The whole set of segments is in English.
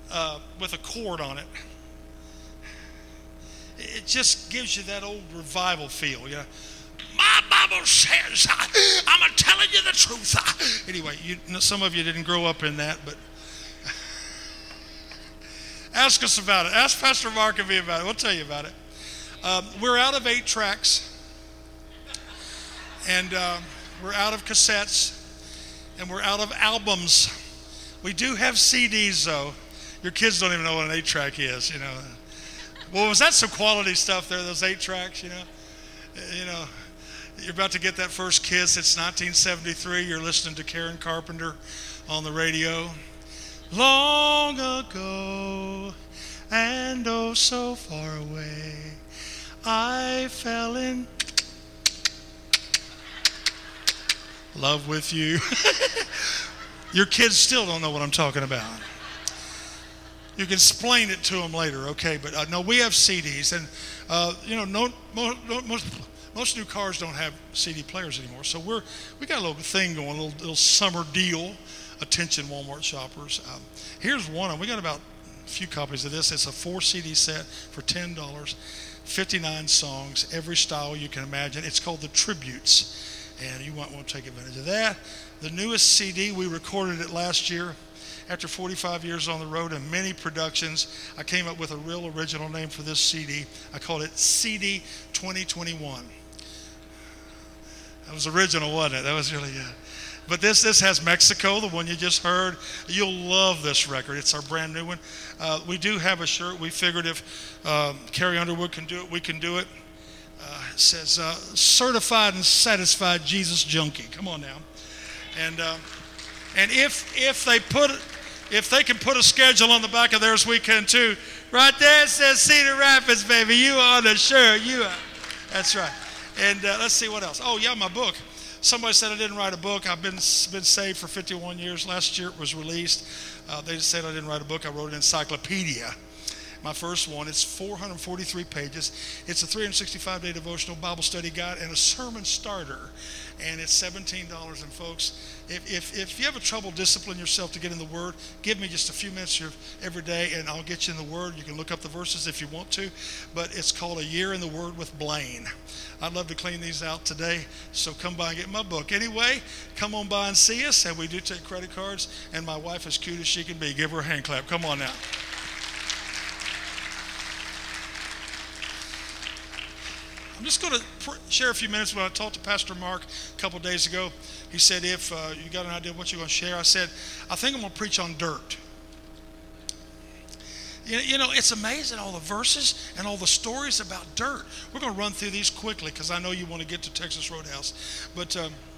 with a cord on it. It just gives you that old revival feel, you know. My Bible says, I'm telling you the truth. Anyway, some of you didn't grow up in that, but ask us about it. Ask Pastor Mark and me about it. We'll tell you about it. We're out of 8 tracks, and we're out of cassettes, and we're out of albums. We do have CDs, though. Your kids don't even know what an 8-track is, you know. Well, was that some quality stuff there, those 8 tracks, you know? You know, you're about to get that first kiss. It's 1973. You're listening to Karen Carpenter on the radio. Long ago, and oh so far away, I fell in love with you. Your kids still don't know what I'm talking about. You can explain it to them later, okay? But no, we have CDs, and you know, most new cars don't have CD players anymore. So we got a little thing going, a little summer deal. Attention, Walmart shoppers. Here's one. We got about a few copies of this. It's a 4 CD set for $10, 59 songs, every style you can imagine. It's called The Tributes, and you might want to take advantage of that. The newest CD, we recorded it last year. After 45 years on the road and many productions, I came up with a real original name for this CD. I called it CD 2021. That was original, wasn't it? That was really good. But this has Mexico, the one you just heard. You'll love this record. It's our brand new one. We do have a shirt. We figured if Carrie Underwood can do it, we can do it. It says, certified and satisfied Jesus junkie. Come on now. And if they can put a schedule on the back of theirs, we can too. Right there it says Cedar Rapids, baby. You on the shirt. You are. That's right. And let's see what else. Oh, yeah, my book. Somebody said I didn't write a book. I've been saved for 51 years. Last year it was released. They just said I didn't write a book. I wrote an encyclopedia. My first one. It's 443 pages. It's a 365-day devotional Bible study guide and a sermon starter. And it's $17. And folks, if you have a trouble disciplining yourself to get in the Word, give me just a few minutes every day and I'll get you in the Word. You can look up the verses if you want to. But it's called A Year in the Word with Blaine. I'd love to clean these out today, so come by and get my book. Anyway, come on by and see us, and we do take credit cards, and my wife is cute as she can be. Give her a hand clap. Come on now. I'm just going to share a few minutes. When I talked to Pastor Mark a couple days ago, he said, if you got an idea of what you're going to share, I said, I think I'm going to preach on dirt. You know, it's amazing all the verses and all the stories about dirt. We're going to run through these quickly because I know you want to get to Texas Roadhouse. But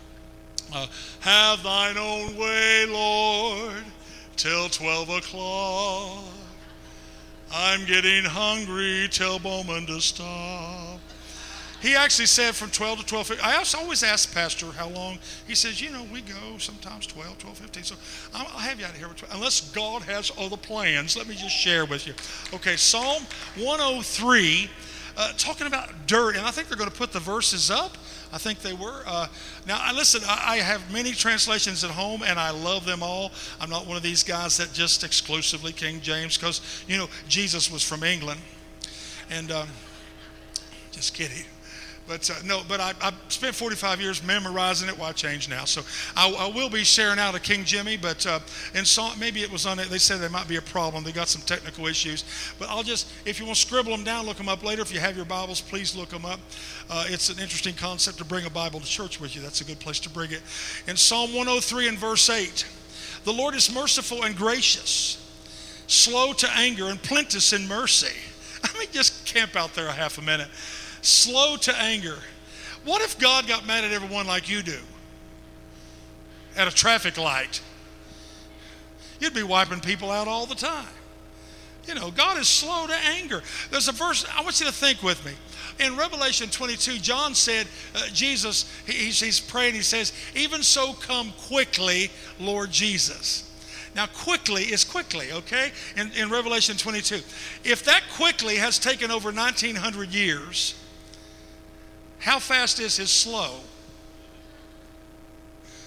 have thine own way, Lord, till 12 o'clock. I'm getting hungry, tell Bowman to stop. He actually said from 12 to 12. I always ask Pastor how long. He says, you know, we go sometimes 12, 15. So I'll have you out of here. Unless God has other plans, let me just share with you. Okay, Psalm 103, talking about dirt. And I think they're going to put the verses up. I think they were. Now, listen, I have many translations at home, and I love them all. I'm not one of these guys that just exclusively King James because, you know, Jesus was from England. And just kidding. But I spent 45 years memorizing it. Well, I changed now. So I will be sharing out of King Jimmy, but maybe it was on it. They said there might be a problem. They got some technical issues. But if you want to scribble them down, look them up later. If you have your Bibles, please look them up. It's an interesting concept to bring a Bible to church with you. That's a good place to bring it. In Psalm 103 and verse 8, the Lord is merciful and gracious, slow to anger and plenteous in mercy. I mean, just camp out there a half a minute. Slow to anger. What if God got mad at everyone like you do? At a traffic light. You'd be wiping people out all the time. You know, God is slow to anger. There's a verse, I want you to think with me. In Revelation 22, John said, Jesus, he's praying, he says, even so come quickly, Lord Jesus. Now, quickly is quickly, okay? In Revelation 22. If that quickly has taken over 1,900 years, how fast is his slow?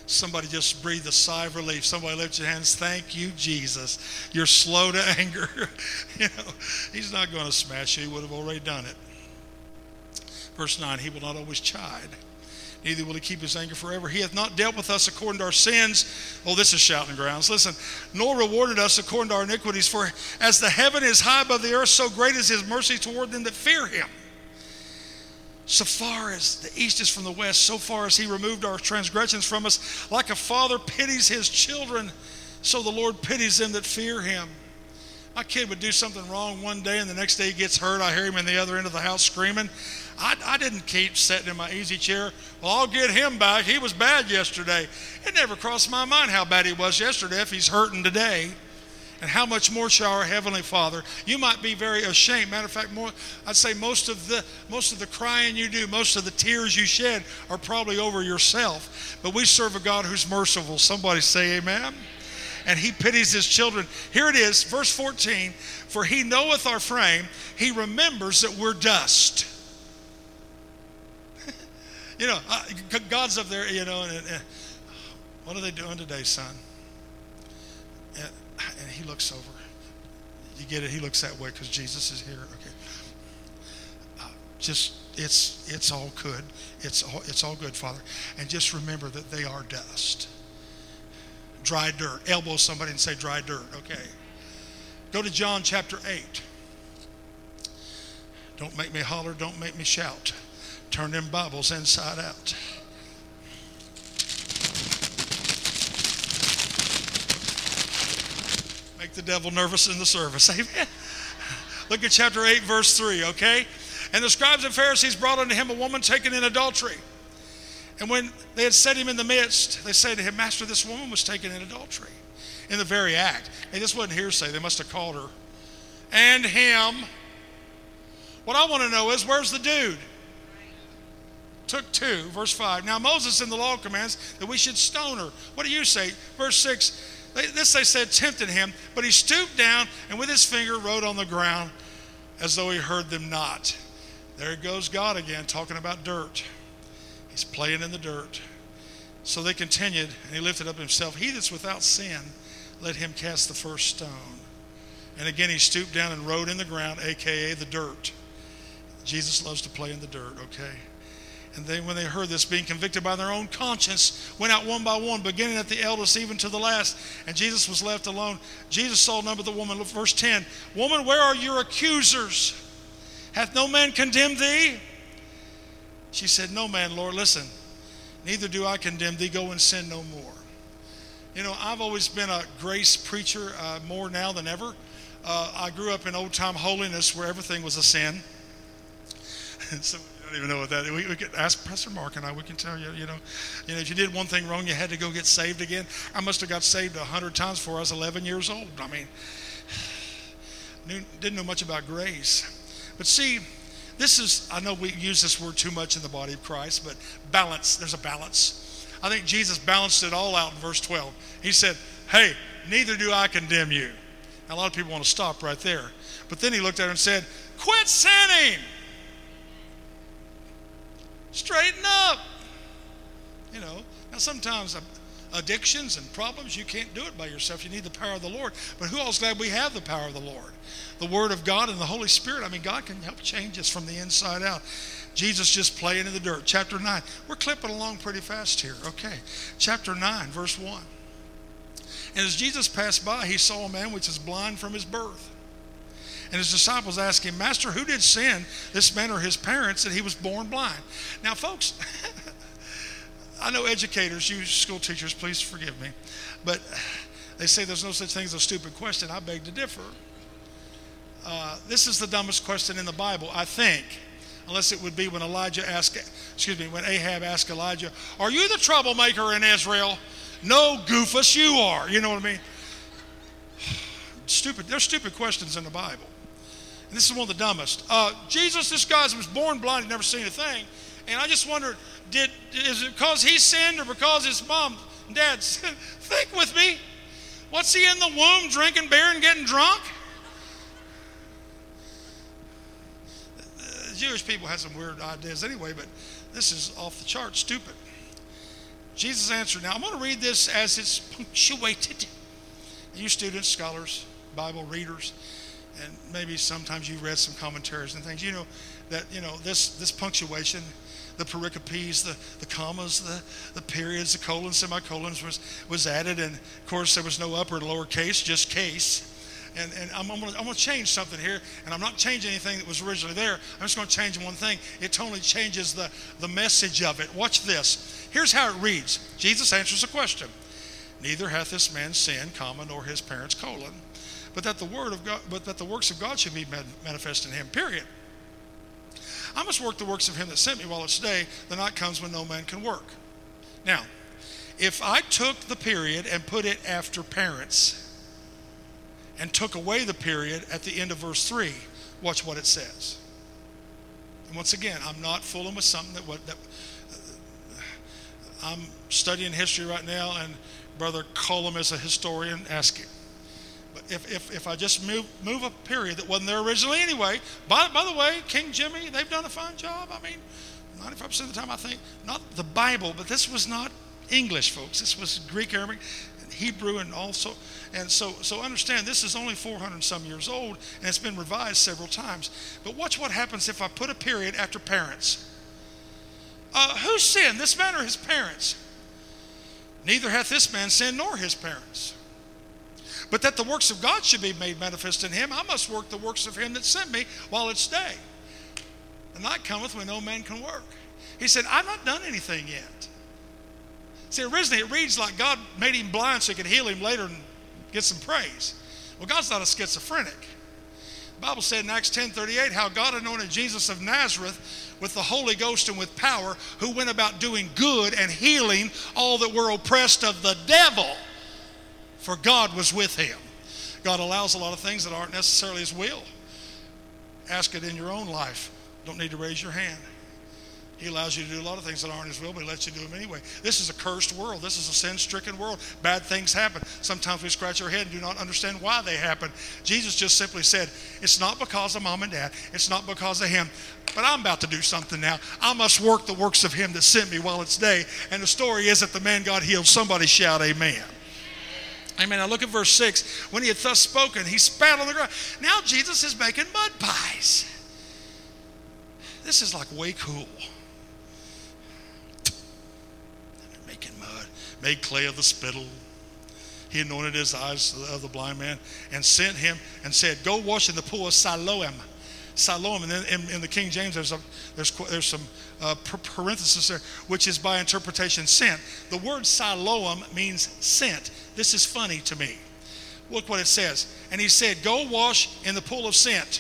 Somebody just breathe a sigh of relief. Somebody lift your hands. Thank you, Jesus. You're slow to anger. He's not going to smash you. He would have already done it. Verse 9, he will not always chide. Neither will he keep his anger forever. He hath not dealt with us according to our sins. Oh, this is shouting grounds. Listen, nor rewarded us according to our iniquities. For as the heaven is high above the earth, so great is his mercy toward them that fear him. So far as the east is from the west, so far as he removed our transgressions from us. Like a father pities his children, so the Lord pities them that fear him. My kid would do something wrong one day, and the next day he gets hurt. I hear him in the other end of the house screaming. I didn't keep sitting in my easy chair. Well, I'll get him back. He was bad yesterday. It never crossed my mind how bad he was yesterday if he's hurting today. And how much more shall our Heavenly Father? You might be very ashamed. Matter of fact, I'd say most of the crying you do, most of the tears you shed are probably over yourself. But we serve a God who's merciful. Somebody say amen. And he pities his children. Here it is, verse 14. For he knoweth our frame. He remembers that we're dust. God's up there, and what are they doing today, son? And he looks over. You get it? He looks that way because Jesus is here. Okay. It's all good. It's all good, Father. And just remember that they are dust. Dry dirt. Elbow somebody and say dry dirt. Okay. Go to John chapter 8. Don't make me holler. Don't make me shout. Turn them Bibles inside out. Make the devil nervous in the service. Amen. Look at chapter 8, verse 3, okay? And the scribes and Pharisees brought unto him a woman taken in adultery. And when they had set him in the midst, they said to him, Master, this woman was taken in adultery. In the very act. Hey, this wasn't hearsay. They must have called her. And him. What I want to know is, where's the dude? Took two. Verse 5. Now Moses in the law commands that we should stone her. What do you say? Verse 6. They said tempted him, but he stooped down and with his finger wrote on the ground as though he heard them not. There goes God again talking about dirt. He's playing in the dirt. So they continued, and he lifted up himself. He that's without sin, let him cast the first stone. And again he stooped down and wrote in the ground, a.k.a. the dirt. Jesus loves to play in the dirt, okay? And then when they heard this, being convicted by their own conscience, went out one by one, beginning at the eldest, even to the last. And Jesus was left alone. Jesus saw none but the woman. Look, verse 10. Woman, where are your accusers? Hath no man condemned thee? She said, No man, Lord. Listen, neither do I condemn thee. Go and sin no more. I've always been a grace preacher more now than ever. I grew up in old-time holiness where everything was a sin. So I don't even know what that is. We could ask Pastor Mark and I. We can tell you, if you did one thing wrong, you had to go get saved again. I must have got saved 100 times before I was 11 years old. I mean, didn't know much about grace. But see, I know we use this word too much in the body of Christ, but balance, there's a balance. I think Jesus balanced it all out in verse 12. He said, hey, neither do I condemn you. Now, a lot of people want to stop right there. But then he looked at her and said, quit sinning. Straighten up. Now sometimes addictions and problems, you can't do it by yourself. You need the power of the Lord. But who else glad we have the power of the Lord? The Word of God and the Holy Spirit. I mean, God can help change us from the inside out. Jesus just playing in the dirt. Chapter 9. We're clipping along pretty fast here. Okay. Chapter 9, verse 1. And as Jesus passed by, he saw a man which is blind from his birth. And his disciples asked him, Master, who did sin, this man or his parents, that he was born blind? Now, folks, I know educators, you school teachers, please forgive me, but they say there's no such thing as a stupid question. I beg to differ. This is the dumbest question in the Bible, I think, unless it would be when when Ahab asked Elijah, are you the troublemaker in Israel? No, goofus, you are. You know what I mean? There's stupid questions in the Bible. And this is one of the dumbest. Jesus, this guy was born blind, he'd never seen a thing. And I just wondered, is it because he sinned or because his mom and dad sinned? Think with me. What's he in the womb, drinking beer and getting drunk? Jewish people had some weird ideas anyway, but this is off the chart stupid. Jesus answered. Now, I'm going to read this as it's punctuated. You students, scholars, Bible readers, and maybe sometimes you've read some commentaries and things. You know that this punctuation, the pericopes, the commas, the periods, the colons, semicolons was added, and of course there was no upper and lower case, just case. And I'm going to change something here, and I'm not changing anything that was originally there. I'm just going to change one thing. It totally changes the message of it. Watch this. Here's how it reads. Jesus answers a question. Neither hath this man sinned, comma, nor his parents, colon, but that the works of God should be manifest in him, period. I must work the works of him that sent me while it's day. The night comes when no man can work. Now, if I took the period and put it after parents and took away the period at the end of verse 3, watch what it says. And once again, I'm not fooling with something that I'm studying history right now, and Brother Colum is a historian. Ask him. But if I just move a period that wasn't there originally anyway, by the way, King Jimmy, they've done a fine job. I mean, 95% of the time, I think, not the Bible, but this was not English, folks. This was Greek, Arabic, Hebrew, and also, and so understand, this is only 400 some years old, and it's been revised several times. But watch what happens if I put a period after parents. Who sinned, this man or his parents? Neither hath this man sinned nor his parents. But that the works of God should be made manifest in him, I must work the works of him that sent me while it's day. The night cometh when no man can work. He said, I've not done anything yet. See, originally it reads like God made him blind so he could heal him later and get some praise. Well, God's not a schizophrenic. The Bible said in Acts 10:38 how God anointed Jesus of Nazareth with the Holy Ghost and with power, who went about doing good and healing all that were oppressed of the devil, for God was with him. God allows a lot of things that aren't necessarily his will. Ask it in your own life. Don't need to raise your hand. He allows you to do a lot of things that aren't his will, but he lets you do them anyway. This is a cursed world. This is a sin-stricken world. Bad things happen. Sometimes we scratch our head and do not understand why they happen. Jesus just simply said, it's not because of mom and dad. It's not because of him. But I'm about to do something now. I must work the works of him that sent me while it's day. And the story is that the man got healed. Somebody shout amen. Amen. Now look at verse 6. When he had thus spoken, he spat on the ground. Now Jesus is making mud pies. This is like way cool. Making mud. Made clay of the spittle. He anointed his eyes of the blind man and sent him and said, go wash in the pool of Siloam. Siloam, and then in the King James there's some parenthesis there, which is by interpretation sent. The word Siloam means sent. This is funny to me. Look what it says. And he said, go wash in the pool of sent.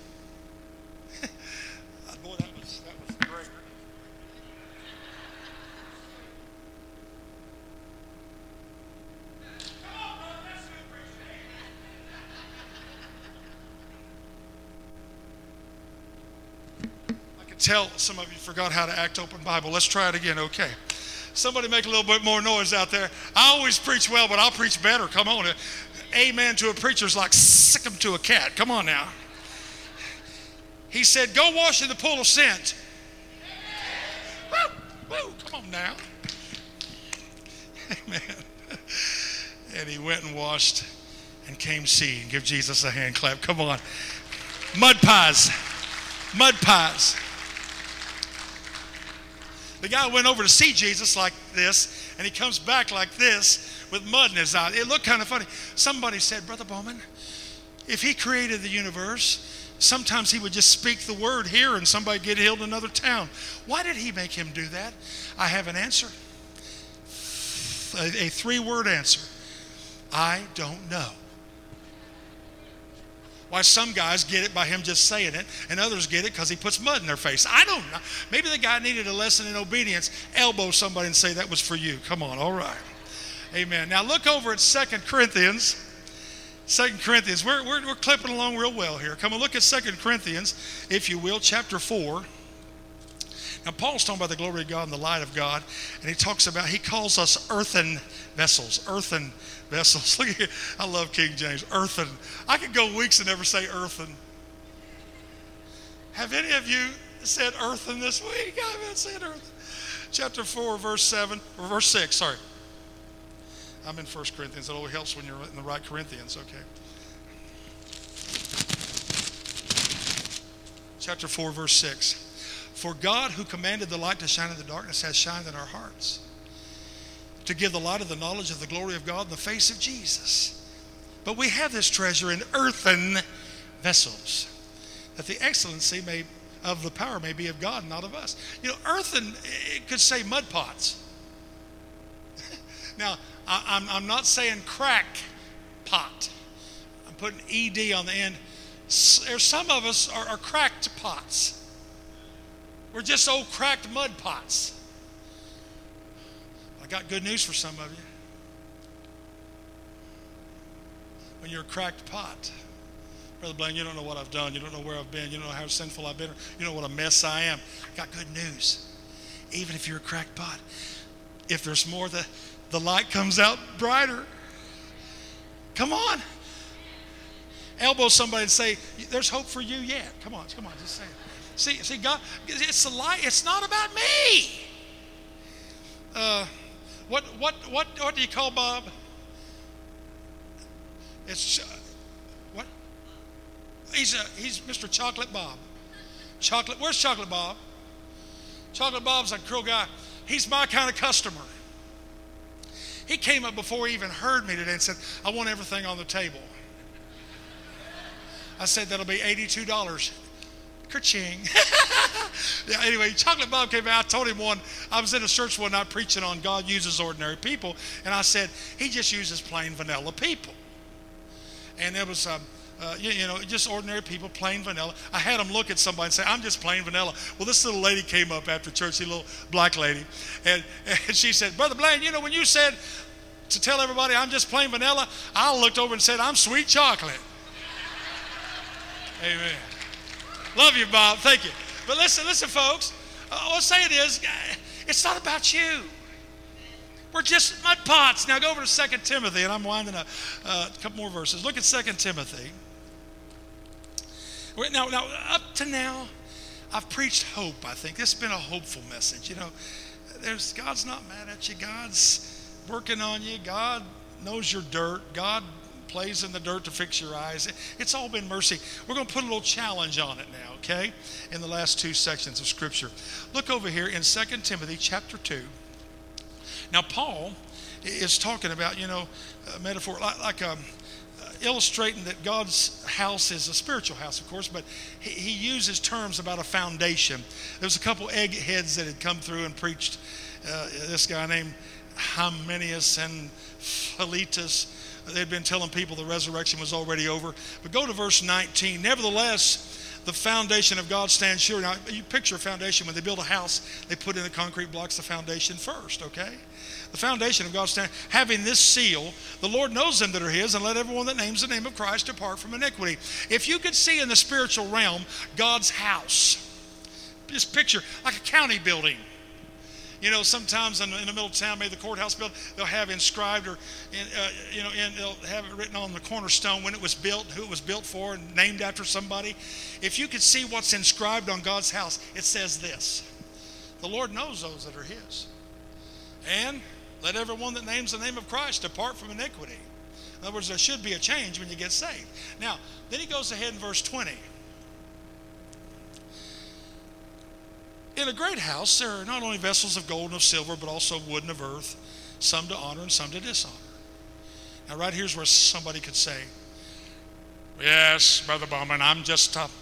Boy, that was great. Tell some of you forgot how to act open Bible. Let's try it again, okay? Somebody make a little bit more noise out there. I always preach well, but I'll preach better. Come on. Amen to a preacher is like sick him to a cat. Come on now. He said, go wash in the pool of sent. Woo, woo, come on now. Amen. And he went and washed and came seeing. Give Jesus a hand clap. Come on. Mud pies. Mud pies. The guy went over to see Jesus like this, and he comes back like this with mud in his eye. It looked kind of funny. Somebody said, Brother Bowman, if he created the universe, sometimes he would just speak the word here and somebody get healed in another town. Why did he make him do that? I have an answer. A 3-word answer. I don't know. Why some guys get it by him just saying it, and others get it because he puts mud in their face. I don't know. Maybe the guy needed a lesson in obedience. Elbow somebody and say, that was for you. Come on, all right. Amen. Now look over at 2 Corinthians. 2 Corinthians. We're clipping along real well here. Come on, look at 2 Corinthians, if you will, chapter 4. Now Paul's talking about the glory of God and the light of God, and he calls us earthen vessels. Earthen vessels. Look at, I love King James. Earthen. I could go weeks and never say earthen. Have any of you said earthen this week? I haven't said earthen. chapter 4, verse 7, or verse 6, sorry. I'm in 1 Corinthians. It always helps when you're in the right Corinthians, okay. Chapter 4, verse 6. For God, who commanded the light to shine in the darkness, has shined in our hearts, to give the light of the knowledge of the glory of God in the face of Jesus. But we have this treasure in earthen vessels, that the excellency of the power may be of God, not of us. You know, earthen, it could say mud pots. Now, I'm not saying crack pot. I'm putting ED on the end. Some of us are cracked pots. We're just old cracked mud pots. I got good news for some of you. When you're a cracked pot, Brother Blaine, you don't know what I've done. You don't know where I've been. You don't know how sinful I've been. You know what a mess I am. I got good news. Even if you're a cracked pot, if there's more, the light comes out brighter. Come on. Elbow somebody and say, there's hope for you yet. Come on, just say it. See, God, it's the light. It's not about me. What do you call Bob? It's what? He's Mr. Chocolate Bob. Where's Chocolate Bob? Chocolate Bob's a cool guy. He's my kind of customer. He came up before he even heard me today and said, I want everything on the table. I said, that'll be $82. Ka-ching. Yeah, anyway, Chocolate Bob came out. I told him I was in a church one night preaching on God uses ordinary people. And I said, he just uses plain vanilla people. And it was, just ordinary people, plain vanilla. I had him look at somebody and say, I'm just plain vanilla. Well, this little lady came up after church, a little black lady. And she said, Brother Blaine, when you said to tell everybody I'm just plain vanilla, I looked over and said, I'm sweet chocolate. Amen. Love you, Bob. Thank you. But listen, folks. I'll say it is, it's not about you. We're just mud pots. Now go over to 2 Timothy, and I'm winding up a couple more verses. Look at 2 Timothy. Now, up to now, I've preached hope, I think. This has been a hopeful message. God's not mad at you. God's working on you. God knows your dirt. God plays in the dirt to fix your eyes. It's all been mercy. We're going to put a little challenge on it now, okay? In the last two sections of Scripture. Look over here in 2 Timothy chapter 2. Now, Paul is talking about, a metaphor, like illustrating that God's house is a spiritual house, of course, but he uses terms about a foundation. There was a couple eggheads that had come through and preached. This guy named Hymenaeus and Philetus. They'd been telling people the resurrection was already over. But go to verse 19. Nevertheless, the foundation of God stands sure. Now, you picture a foundation. When they build a house, they put in the concrete blocks, the foundation first, okay? The foundation of God stands. Having this seal, the Lord knows them that are his, and let everyone that names the name of Christ depart from iniquity. If you could see in the spiritual realm God's house, just picture like a county building. Sometimes in the middle of town, maybe the courthouse building, they'll have inscribed they'll have it written on the cornerstone when it was built, who it was built for, and named after somebody. If you could see what's inscribed on God's house, it says this: the Lord knows those that are his. And let everyone that names the name of Christ depart from iniquity. In other words, there should be a change when you get saved. Now, then he goes ahead in verse 20. In a great house, there are not only vessels of gold and of silver, but also wood and of earth, some to honor and some to dishonor. Now, right here's where somebody could say, "Yes, Brother Bowman, I'm just a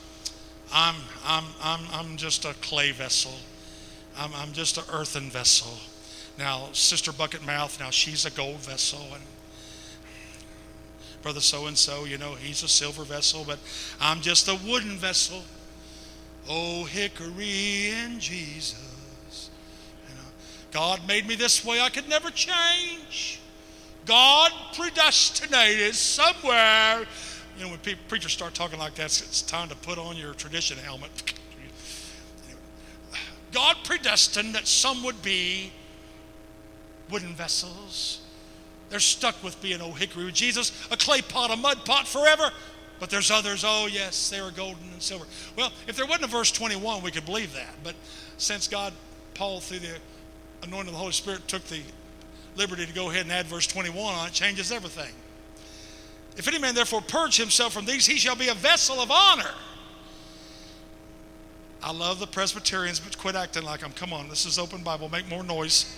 clay vessel. I'm just an earthen vessel. Now, Sister Bucket Mouth, now she's a gold vessel, and Brother so-and-so, he's a silver vessel, but I'm just a wooden vessel. Oh, hickory in Jesus. God made me this way. I could never change. God predestinated somewhere." When preachers start talking like that, it's time to put on your tradition helmet. God predestined that some would be wooden vessels. They're stuck with being old hickory with Jesus, a clay pot, a mud pot forever. But there's others, oh yes, they were golden and silver. Well, if there wasn't a verse 21, we could believe that. But since Paul through the anointing of the Holy Spirit took the liberty to go ahead and add verse 21 on it, changes everything. If any man therefore purge himself from these, he shall be a vessel of honor. I love the Presbyterians, but quit acting like them. Come on, this is open Bible. Make more noise.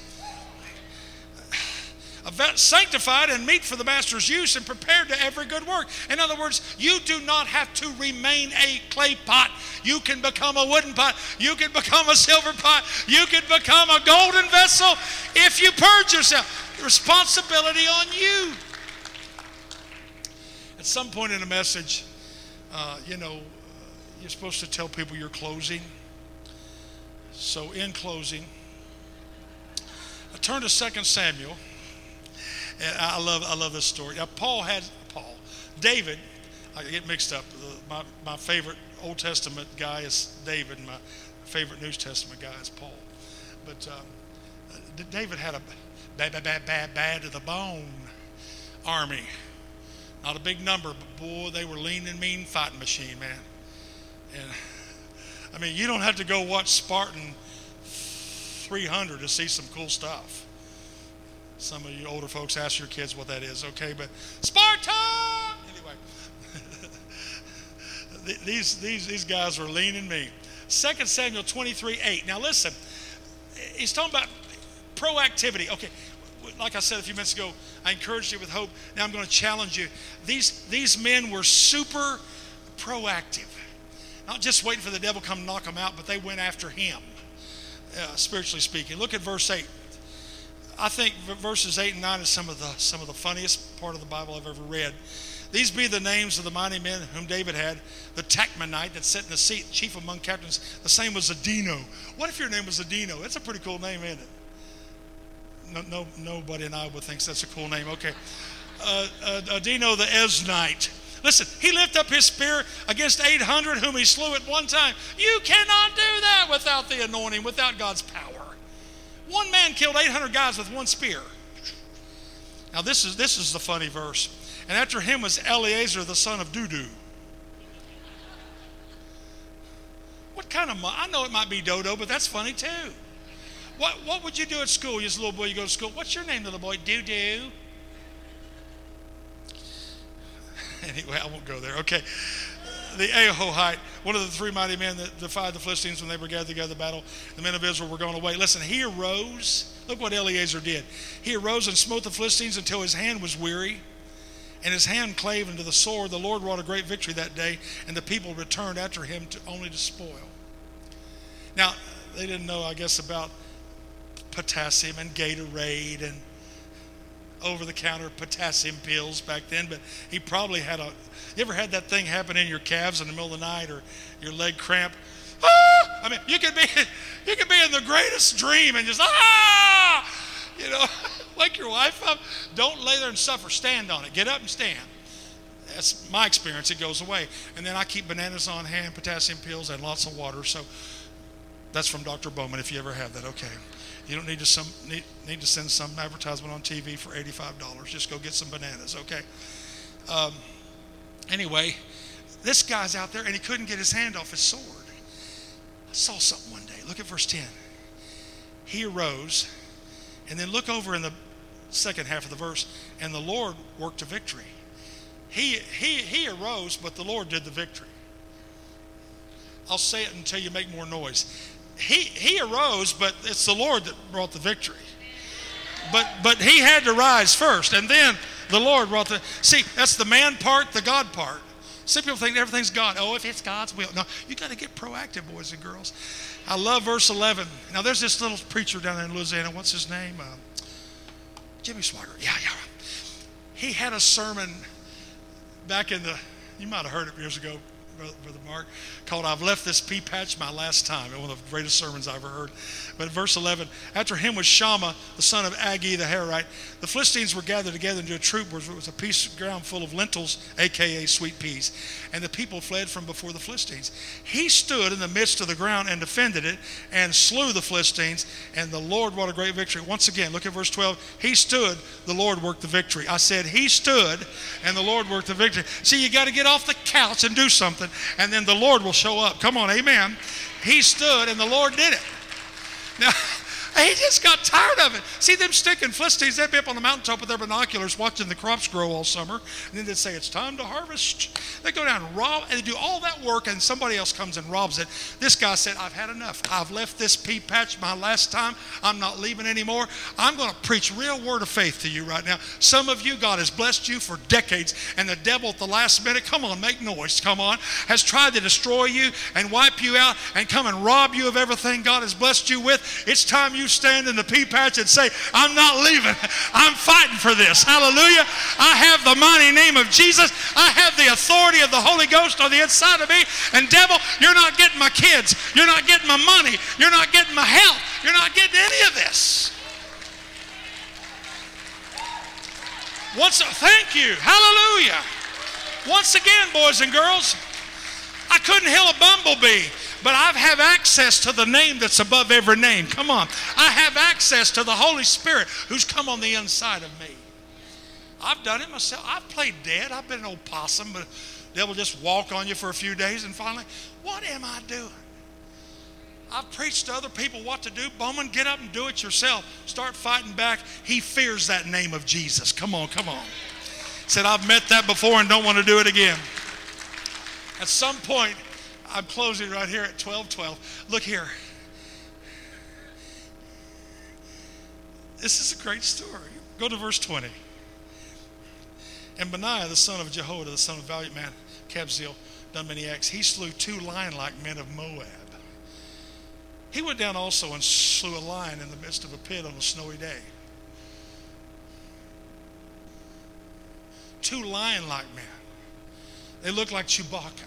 Sanctified and meet for the master's use and prepared to every good work. In other words, you do not have to remain a clay pot. You can become a wooden pot. You can become a silver pot. You can become a golden vessel if you purge yourself. The responsibility on you. At some point in a message, you're supposed to tell people you're closing. So in closing, I turn to 2 Samuel. And I love this story. Now, David, I get mixed up. My favorite Old Testament guy is David, and my favorite New Testament guy is Paul. But David had a bad to the bone army. Not a big number, but boy, they were lean and mean fighting machine, man. And I mean, you don't have to go watch Spartan 300 to see some cool stuff. Some of you older folks ask your kids what that is, okay? But Sparta! Anyway, these guys were lean and mean. 2 Samuel 23:8. Now listen, he's talking about proactivity. Okay, like I said a few minutes ago, I encouraged you with hope. Now I'm going to challenge you. These men were super proactive. Not just waiting for the devil to come knock them out, but they went after him, spiritually speaking. Look at verse 8. I think verses 8 and 9 is some of the funniest part of the Bible I've ever read. These be the names of the mighty men whom David had. The Tachmonite that sat in the seat, chief among captains. The same was Adino. What if your name was Adino? That's a pretty cool name, isn't it? Nobody in Iowa thinks that's a cool name. Okay. Adino the Eznite. Listen, he lifted up his spear against 800 whom he slew at one time. You cannot do that without the anointing, without God's power. One man killed 800 guys with one spear. Now this is the funny verse. And after him was Eleazar the son of Dudu. What kind of, I know it might be Dodo, but that's funny too. What would you do at school? You're a little boy, you go to school. What's your name, little boy? Doo-doo. Anyway, I won't go there. Okay. The Ahohite, one of the three mighty men that defied the Philistines when they were gathered together to battle. The men of Israel were gone away. Listen, he arose. Look what Eleazar did. He arose and smote the Philistines until his hand was weary, and his hand clave into the sword. The Lord wrought a great victory that day, and the people returned after him only to spoil. Now, they didn't know, I guess, about potassium and Gatorade and over-the-counter potassium pills back then, but he probably had you ever had that thing happen in your calves in the middle of the night, or your leg cramp? Ah! I mean, you could be in the greatest dream and just wake your wife up. Don't lay there and suffer. Stand on it. Get up and stand. That's my experience. It goes away. And then I keep bananas on hand, potassium pills, and lots of water. So that's from Dr. Bowman. If you ever have that, okay. You don't need to send some advertisement on TV for $85. Just go get some bananas, okay? Anyway, this guy's out there and he couldn't get his hand off his sword. I saw something one day. Look at verse 10. He arose, and then look over in the second half of the verse, and the Lord worked a victory. He arose, but the Lord did the victory. I'll say it until you make more noise. He arose, but it's the Lord that brought the victory. But he had to rise first, and then the Lord brought see, that's the man part, the God part. Some people think everything's God. Oh, if it's God's will. No, you got to get proactive, boys and girls. I love verse 11. Now, there's this little preacher down there in Louisiana. What's his name? Jimmy Swaggart. Yeah. He had a sermon back you might have heard it years ago, Brother Mark, called "I've Left This Pea Patch My Last Time." One of the greatest sermons I ever heard. But verse 11, after him was Shammah, the son of Agi the Harite. The Philistines were gathered together into a troop where it was a piece of ground full of lentils, a.k.a. sweet peas. And the people fled from before the Philistines. He stood in the midst of the ground and defended it and slew the Philistines. And the Lord wrought a great victory. Once again, look at verse 12. He stood, the Lord worked the victory. I said he stood and the Lord worked the victory. See, you got to get off the couch and do something, and then the Lord will show up. Come on, amen. He stood and the Lord did it. Now, He just got tired of it. See them stinking Philistines, they'd be up on the mountaintop with their binoculars watching the crops grow all summer. And then they'd say, it's time to harvest. They go down and rob, and they do all that work, and somebody else comes and robs it. This guy said, I've had enough. I've left this pea patch my last time. I'm not leaving anymore. I'm going to preach real word of faith to you right now. Some of you, God has blessed you for decades, and the devil at the last minute, come on, make noise, come on, has tried to destroy you and wipe you out and come and rob you of everything God has blessed you with. It's time you stand in the pea patch and say, I'm not leaving. I'm fighting for this. Hallelujah. I have the mighty name of Jesus. I have the authority of the Holy Ghost on the inside of me. And devil, you're not getting my kids. You're not getting my money. You're not getting my health. You're not getting any of this. Thank you. Hallelujah. Once again, boys and girls, I couldn't heal a bumblebee, but I have access to the name that's above every name. Come on. I have access to the Holy Spirit who's come on the inside of me. I've done it myself. I've played dead. I've been an old possum, but the devil just walk on you for a few days and finally, what am I doing? I've preached to other people what to do. Bowman, get up and do it yourself. Start fighting back. He fears that name of Jesus. Come on, come on. Said, I've met that before and don't want to do it again. At some point, I'm closing right here at 12:12. Look here. This is a great story. Go to verse 20. And Benaiah, the son of Jehoiada, the son of valiant man, Kabzeel, done many acts. He slew 2 lion-like men of Moab. He went down also and slew a lion in the midst of a pit on a snowy day. 2 lion-like men. They look like Chewbacca.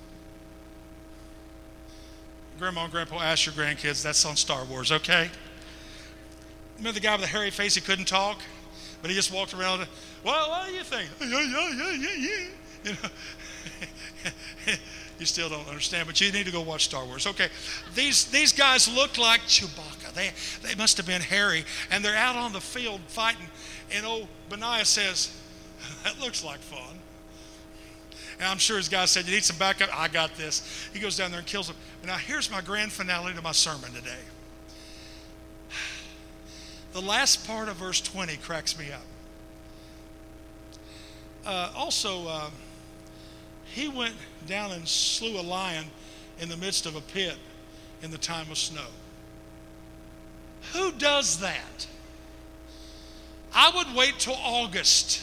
Grandma and Grandpa, ask your grandkids. That's on Star Wars, okay? Remember the guy with the hairy face? He couldn't talk, but he just walked around. And, well, what do you think? Yeah. You know, you still don't understand, but you need to go watch Star Wars. Okay, these guys look like Chewbacca. They must have been hairy, and they're out on the field fighting. And old Benaiah says, that looks like fun. And I'm sure his guy said, you need some backup? I got this. He goes down there and kills them. Now here's my grand finale to my sermon today. The last part of verse 20 cracks me up. He went down and slew a lion in the midst of a pit in the time of snow. Who does that? I would wait till August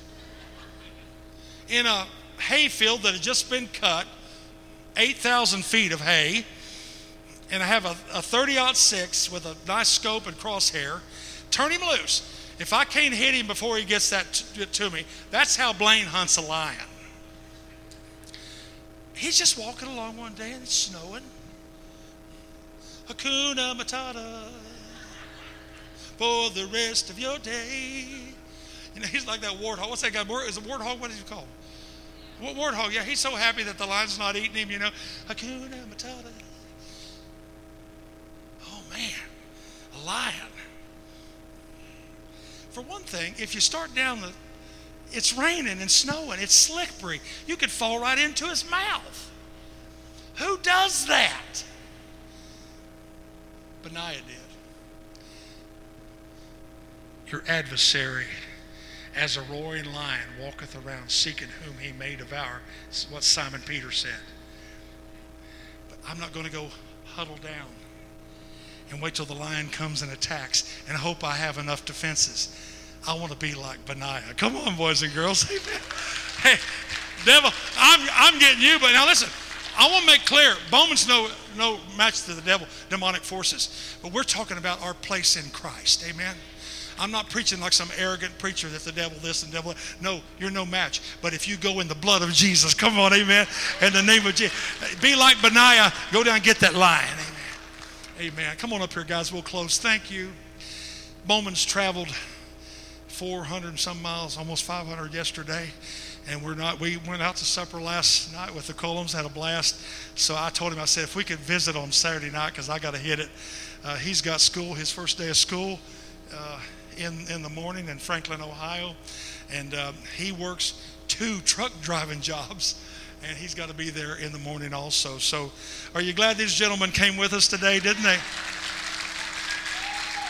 in a hayfield that had just been cut, 8,000 feet of hay, and I have a 30-06 with a nice scope and crosshair. Turn him loose. If I can't hit him before he gets that to me, that's how Blaine hunts a lion. He's just walking along one day and it's snowing. Hakuna Matata for the rest of your day. You know, he's like that warthog. What's that guy? Is it warthog? What is he called? Warthog. Yeah, he's so happy that the lion's not eating him, you know. Hakuna Matata. Oh, man. A lion. For one thing, if you start down it's raining and snowing, it's slippery. You could fall right into his mouth. Who does that? Benaiah did. Your adversary, as a roaring lion, walketh around seeking whom he may devour. This is what Simon Peter said. But I'm not going to go huddle down and wait till the lion comes and attacks and hope I have enough defenses. I want to be like Benaiah. Come on, boys and girls. Amen. Hey, devil, I'm getting you, but now listen, I want to make clear, Bowman's no match to the devil, demonic forces, but we're talking about our place in Christ. Amen. I'm not preaching like some arrogant preacher that the devil this and devil that. No, you're no match. But if you go in the blood of Jesus, come on, amen, in the name of Jesus, be like Benaiah, go down and get that lion. Amen. Amen. Come on up here, guys. We'll close. Thank you. Bowman's traveled 400 and some miles, almost 500 yesterday. And we went out to supper last night with the Cullums, had a blast. So I told him, I said, if we could visit on Saturday night, because I got to hit it. He's got school, his first day of school in the morning in Franklin, Ohio. And he works 2 truck driving jobs. And he's got to be there in the morning also. So are you glad these gentlemen came with us today, didn't they?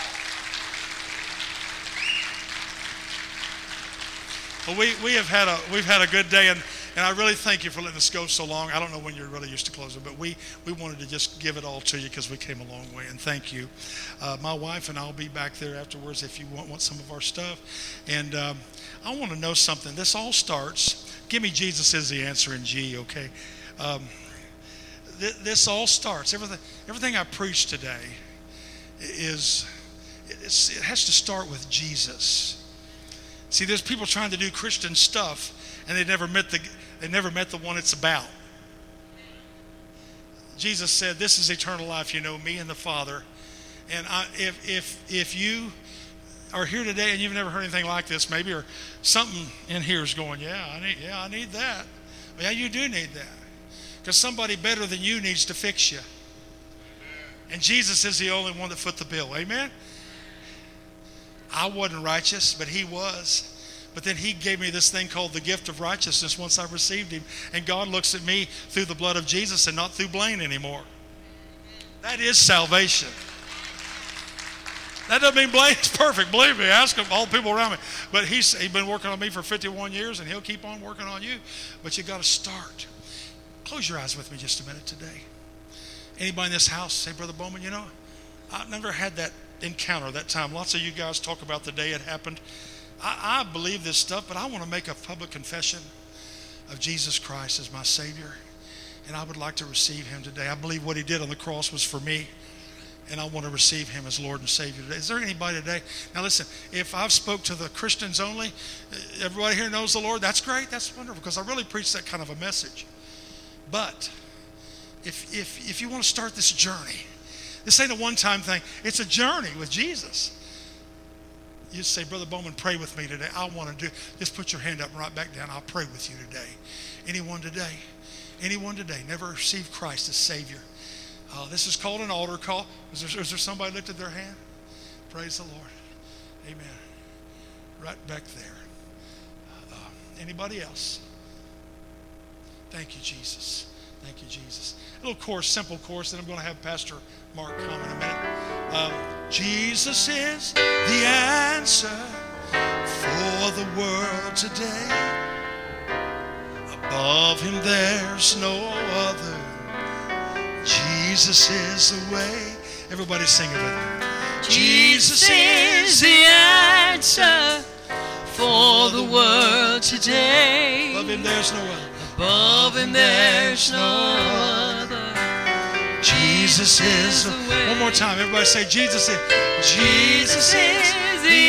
Well, we've had a good day, and I really thank you for letting us go so long. I don't know when you're really used to closing, but we wanted to just give it all to you because we came a long way, and thank you. My wife and I'll be back there afterwards if you want some of our stuff. And I want to know something. This all starts, give me Jesus is the answer in G, okay? This all starts, everything I preach today it has to start with Jesus. See, there's people trying to do Christian stuff, and they never met the one it's about. Jesus said, "This is eternal life, you know me and the Father." And if you are here today and you've never heard anything like this, maybe, or something in here is going, I need that. Yeah, you do need that, because somebody better than you needs to fix you. And Jesus is the only one that foot the bill. Amen. I wasn't righteous, but he was. But then he gave me this thing called the gift of righteousness once I received him. And God looks at me through the blood of Jesus and not through Blaine anymore. That is salvation. That doesn't mean Blaine's perfect. Believe me, ask him, all the people around me. But he's been working on me for 51 years, and he'll keep on working on you. But you got to start. Close your eyes with me just a minute today. Anybody in this house say, Brother Bowman, I've never had that encounter, that time. Lots of you guys talk about the day it happened. I believe this stuff, but I want to make a public confession of Jesus Christ as my Savior, and I would like to receive him today. I believe what he did on the cross was for me, and I want to receive him as Lord and Savior today. Is there anybody today? Now listen, if I've spoke to the Christians only, everybody here knows the Lord, that's great, that's wonderful, because I really preach that kind of a message. But if you want to start this journey, this ain't a one-time thing. It's a journey with Jesus. You say, Brother Bowman, pray with me today. I want to just put your hand up and right back down. I'll pray with you today. Anyone today never received Christ as Savior? This is called an altar call. Is there somebody lifted their hand? Praise the Lord. Amen. Right back there. Anybody else? Thank you, Jesus. Thank you, Jesus. A little chorus, simple chorus, then I'm going to have Pastor Mark come in a minute. Jesus is the answer for the world today. Above him there's no other. Jesus is the way. Everybody sing it with me. Jesus is the answer for the world today. Above him there's no other. Above him there's no other. Jesus is the way. One more time, everybody say Jesus is. Jesus is